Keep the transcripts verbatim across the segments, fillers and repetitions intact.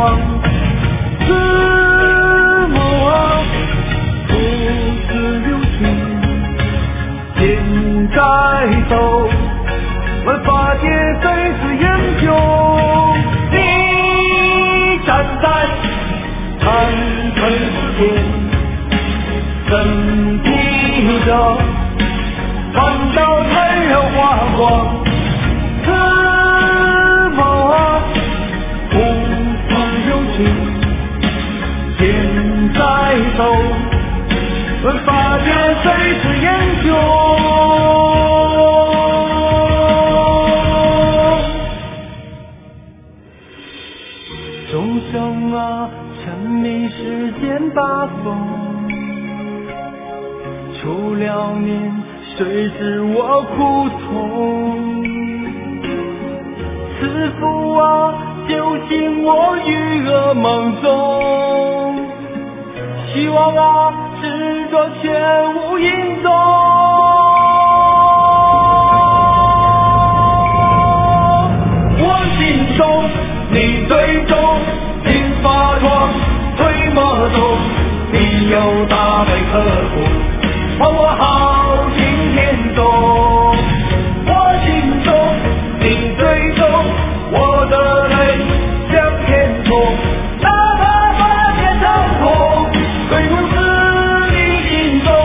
光。自谋啊，不自留情，剑在手，万法界生死研究。你站在长城之巅，身披着传道太阳华光。自谋啊，不自留情，剑在手，问法界谁是研究。众生啊，沉迷世间八风，出了念，谁知我苦痛？慈父啊，救醒我于噩梦中，希望啊，执着却无影踪。我心中你最重，心发光，推磨中，你有大悲可怖，换我好心天中。我心中你最重，我的泪向天冲，哪怕发现伤痛，归入自你心中。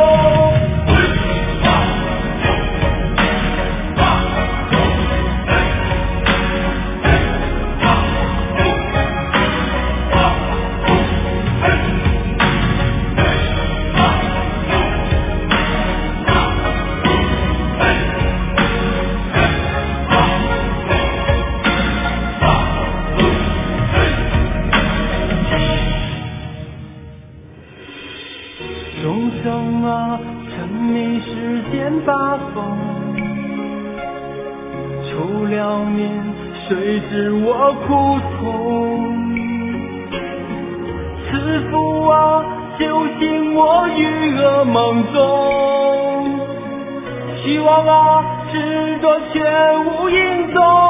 众生啊，沉迷世间八风，出了念，谁知我苦痛？慈父啊，救醒我于噩梦中，希望啊，执着却无影踪。